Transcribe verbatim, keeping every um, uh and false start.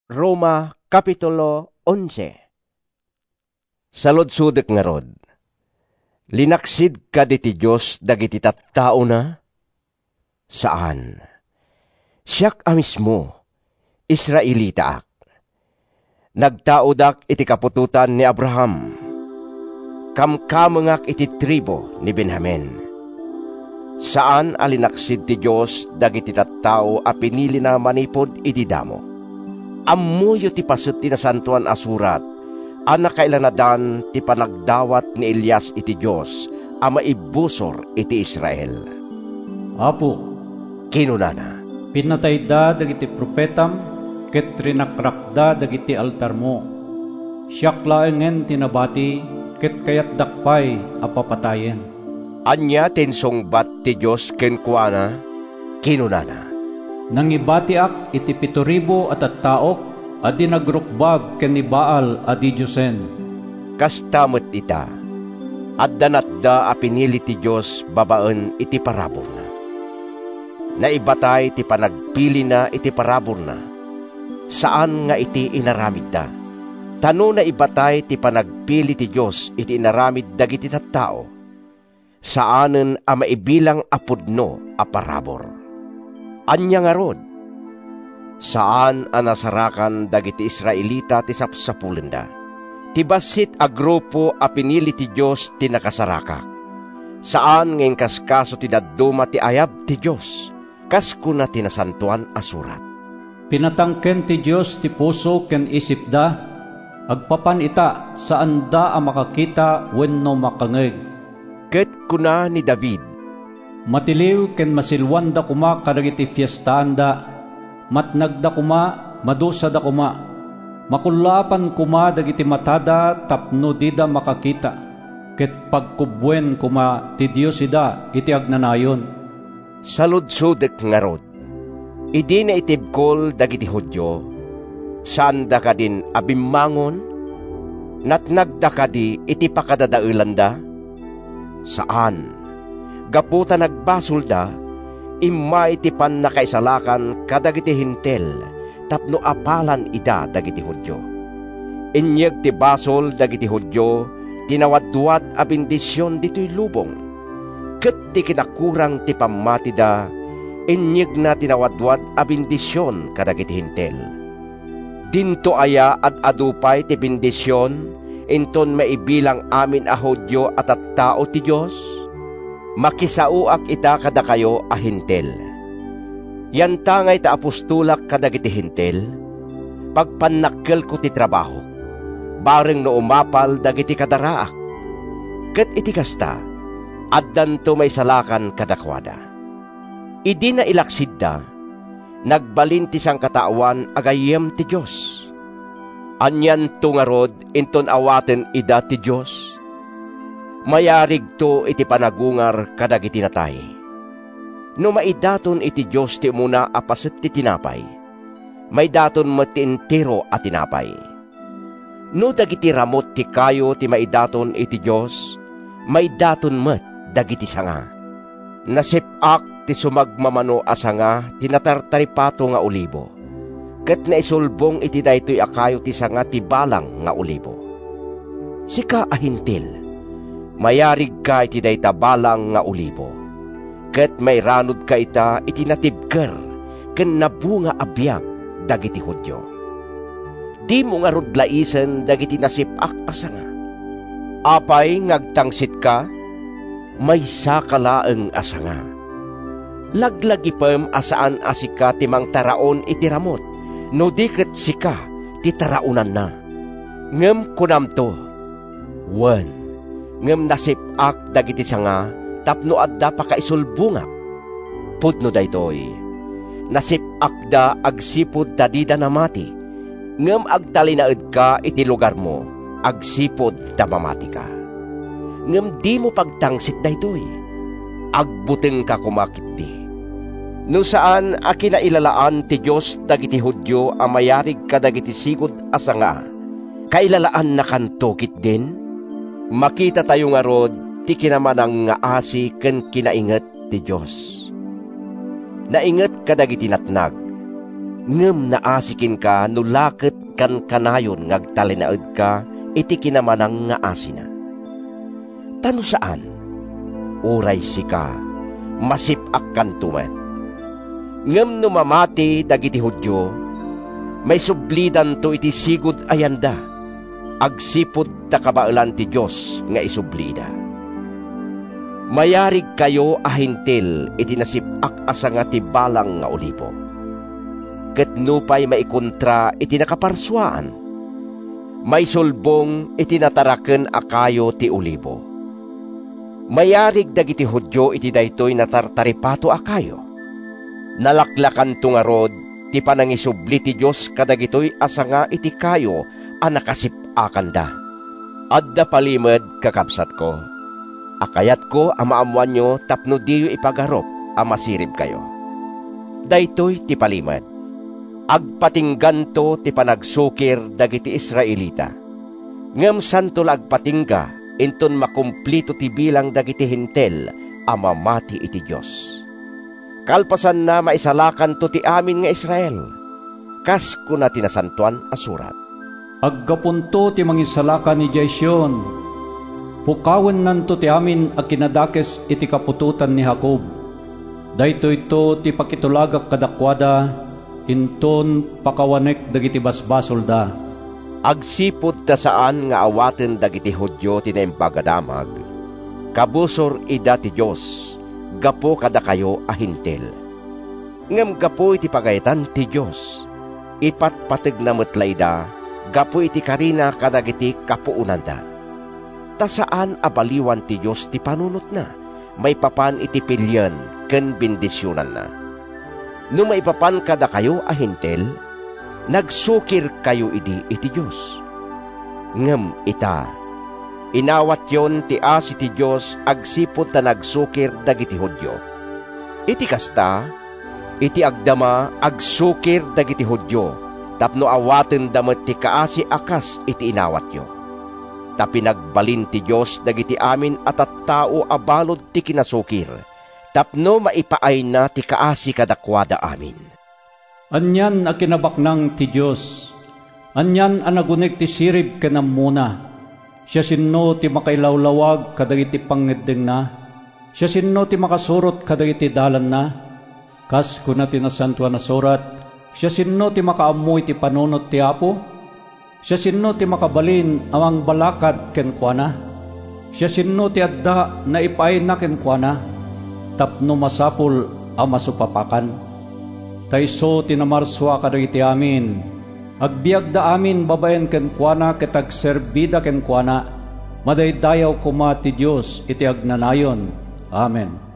Roma Kapitulo eleven. Saludsudek nga rod, linaksid ka di ti Diyos dagiti tattao na? Saan? Siyak a mismo, Israelita ak. Nagtaudak iti kapututan ni Abraham. Kamkamengak iti tribo ni Benjamin. Saan alinaksid ti Diyos dagiti tattao a pinili na manipod iti damo? Ammuyo ti paset ti nasantuan a surat, anak kailanadan ti panagdawat ni Elias iti Diyos, a maibusor iti Israel. Apo, kinunana, pinatay da dagiti propetam, ket rinakrakda dagiti altar mo. Siyak laengen tinabati, ket kayat dakpay apapatayen. Anya tinsongbat ti Diyos kenkuana, kinunana, nangibatiak iti pitoribo at at taok, adi nagrukbab ken ni Baal adi Diyosen. Kastamot ita, adda natda a pinili ti Diyos babaen iti parabor na. Naibatay ti panagpili na iti parabor na. Saan nga iti inaramid da? Tano na ibatay ti panagpili ti Diyos iti inaramid dagiti tattao. Saanen a maibilang apudno a parabor? Anya nga rod, saan anasarakan dagiti Israelita ti sapsapulenda? Ti basit a grupo a pinili ti Diyos ti nakasarakak. Saan ngeng kaskaso ti dadduma ti ayab ti Diyos, kas kuna ti nasantuan a surat. Pinatangken ti Diyos ti puso ken isip da, agpapan ita saan da a makakita wenno makangeg. Ket kuna ni David, matiliw ken masilwan da kuma kadagiti fiestaan da, matnagda kuma, madusa da kuma, makulapan kuma dagiti matada tapno di da makakita, ket pagkubwen kuma ti Diyos ida iti agnanayon. Saludsudek nga rod, idi na itibkol dagiti Hudyo, saan da ka din abimmangon, natnagda ka di iti pakadadaelan da? Saan? Gaputa nagbasol da, imay ti pan nakaisalakan kadagiti hintel, tapno apalan ida dagiti Hudyo. Inyeg ti basol dagiti Hudyo, tinawadwad a bendisyon dito'y lubong. Ket ti kinakurang ti pamati da, inyeg na tinawadwad a bendisyon kadagiti hintel. Dinto aya at adupay ti bendisyon, inton maibilang amin a Hudyo at at tao ti Diyos? Makisauak ita kada kayo a hintel. Yan tangay ta apostolak kadagiti hintel, pagpanakkel ko ti trabaho, bareng no umapal dagiti kadaraak. Ket iti kasta, addan to may salakan kadakwada. Idi na ilaksid da, nagbalin ti sang katawan agayem ti Diyos. Anyan to nga rod, inton awaten ida ti Diyos. Mayarig to iti panagungar kadagiti natay. No maidaton iti Diyos ti muna apaset ti tinapay, may daton met ti entero a tinapay. No dagiti ramot ti kayo ti maidaton iti Diyos, may daton met dagiti sanga. Nasipak ti sumagmamano a sanga ti natartaripato nga olibo, ket naisulbong iti daytoy akayo ti sanga ti balang nga olibo. Sika ahintil, mayarig ka iti dayta balang nga olibo, ket may ranod ka ita iti natibker, ken nabunga abiyag dagiti Hudyo. Di mo nga rodlaisen dagiti nasipak asanga. Apay ngagtangsit ka, may sakalaeng asanga. Laglagipem asaan asika timang taraon iti ramot, no diket sika ti taraunan na. Ngem kunamto, wen, ngem nasipak dagiti sanga, tapno adda pakaisulbungak. Pudno daytoy, nasipak da agsipod tadida na mati, ngem agtalinaed ka iti lugar mo, agsipod da mamati ka. Ngem di mo pagtangsit daytoy, agbuteng ka kumakit di. No saan a kinailalaan ti Diyos dagiti Hudyo a mayarig kadagiti sigod asanga, kailalaan na kantukit din? Makita tayo nga rod ti kinamanang nga asi ken kinainget ti Diyos. Nainget kadagiti natnag, ngem naasikin ka no laket kan kanayon ngagtalinaed ka iti kinamanang nga asina. Tano saan? Uray sika, masip-ak kan tumet. Ngem no mamati dagiti Hudyo, may sublidan to iti sigud ayanda, agsipod ta kabailan ti Diyos nga isublida. Mayarig kayo ahintil iti nasip-ak asa nga ti balang nga olibo. Ket nupay maikontra iti nakaparswaan, may sulbong iti nataraken akayo ti olibo. Mayarig dagiti Hudyo iti daytoy natartaripato akayo. Nalaklakan tungarod ti panangisubli ti Diyos kadagitoy asa nga iti kayo a nakasip-akan da. Adda palimed kakabsat ko, akayat ko amaamuan nyo tapno diyo ipagarop a masirib kayo. Daytoy ti palimed, agpatinggan to ti panagsukir dagiti Israelita. Ngem santol agpatingga, inton makumplito ti bilang dagiti hintel a mamati iti Diyos. Kalpasan na maisalakan to ti amin nga Israel, kas kuna tinasantuan a surat. Aggapunto ti mangisalakan ni Jason, pukawen nanto ti amin a kinadakes iti kapututan ni Jacob. Daytoy to ti pakitulagak kadakwada, inton pakawanek dagiti basbasol da. Agsipod ta saan nga awaten dagiti Hudyo tinaimpagadamag, kabusor ida ti Diyos, gapo kada kayo ahintel. Ngem gapo iti pagayatan ti Diyos, ipatpateg na metlayda, gapo iti karina kadagiti kapuunanda. Ta saan abaliwan ti Diyos ti panunot na, may papan iti pilyan ken bendisyonan na. No may papan kada kayo ahintel, nagsukir kayo idi iti Diyos. Ngem ita, inawat yon ti asi ti Diyos agsipod na nagsukir dagiti Hudyo. Iti kasta, iti agdama agsukir dagiti Hudyo, tapno awaten damet ti kaasi akas iti inawat yo. Tapi nagbalin ti Diyos dagiti amin at at tao abalod ti kinasukir, tapno maipaay na ti kaasi kadakwada amin. Anyan a kinabaknang ti Diyos, anyan a nagunik ti sirib kanamuna. Siya sinno ti makailawlawag kadagiti pangiddeng na, siya sinno ti makasurot kadagiti dalan na. Kas kuna tinasantuan na surat, siya sinno ti makaamoy ti panunot ti Apo, siya sinno ti makabalin amang balakad ken kuana, siya sinno ti adda na ipay na ken kuana, tapno masapul a masupapakan. Taiso tinamarswa kadagiti amin, agbiag da amin babayan ken kuana ket agserbida ken kuana, madaydayaw kuma ti Dios iti agnanayon. Amen.